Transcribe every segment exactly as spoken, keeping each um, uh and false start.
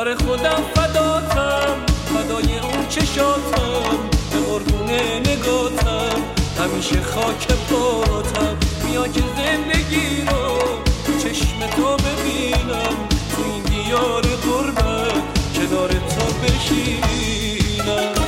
آره خودم فداتم، فدای اون چشاتم، به قربون نگاتم، همیشه خاک پاتم. بیا که زندگی رو چشم تو ببینم، تو این دیار غربت کنار تو بشینم.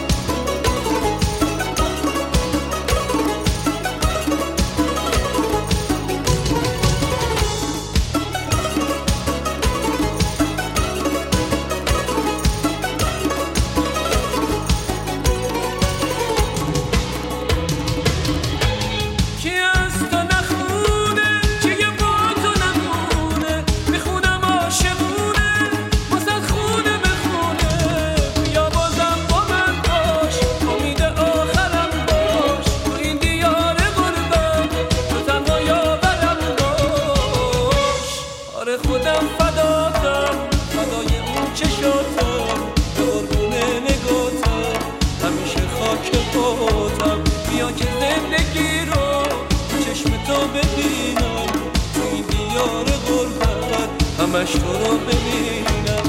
خودم فداتم، فدای اون چشاتم، به قربون نگاتم، همیشه خاک پاتم. بیا که زندگی رو چشم تو ببینم، تو این دیار غربت همش تو رو ببینم.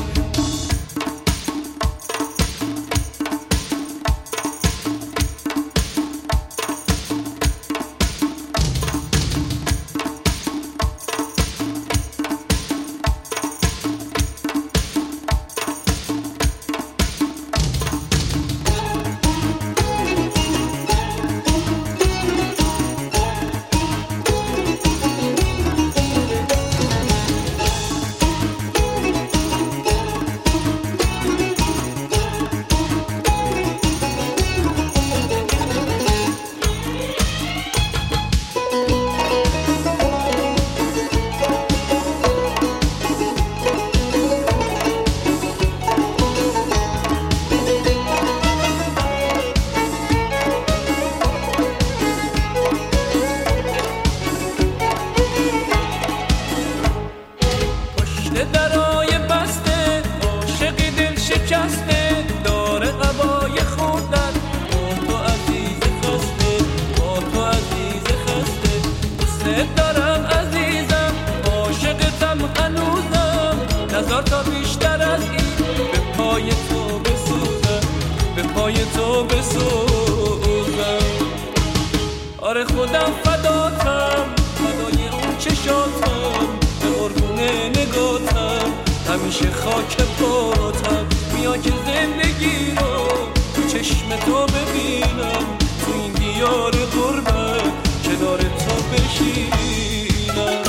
درای بسته عاشقی دل شکسته، داره قبای خوردن با تو عزیز خسته، با تو عزیز خسته. دوست دارم عزیزم، عاشقتم هنوزم، نظر تا بیشتر از این به پای تو بسوزم، به پای تو بسوزم. آره خودم فداتم، فدای اون چشاتم، به قربون نگاتم، همیشه خاک پاتم. بیا که زندگی رو تو چشم تو ببینم، تو این دیار غربت کنار تو بشینم.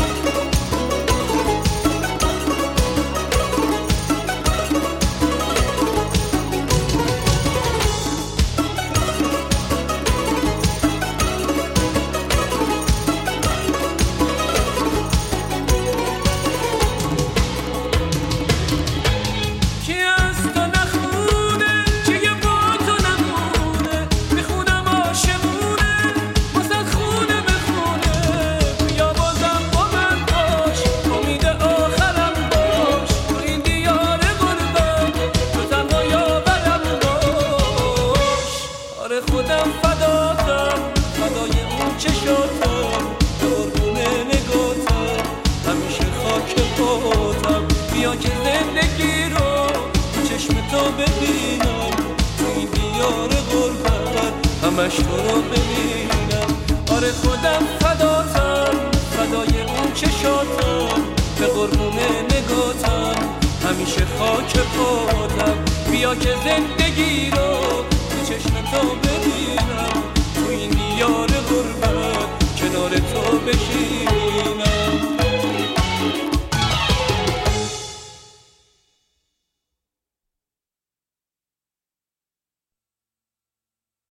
خودم فداتم، فدای اون چشاتم، به قربون نگاتم، همیشه خاک پاتم. بیا که زندگی رو چشم تو ببینم، تو این دیار غربت همش تو رو ببینم. آره خودم فداتم، فدای اون چشاتم، به قربون نگاتم، همیشه خاک پاتم. بیا که زندگی رو چشم تو ببینم، تو این دیار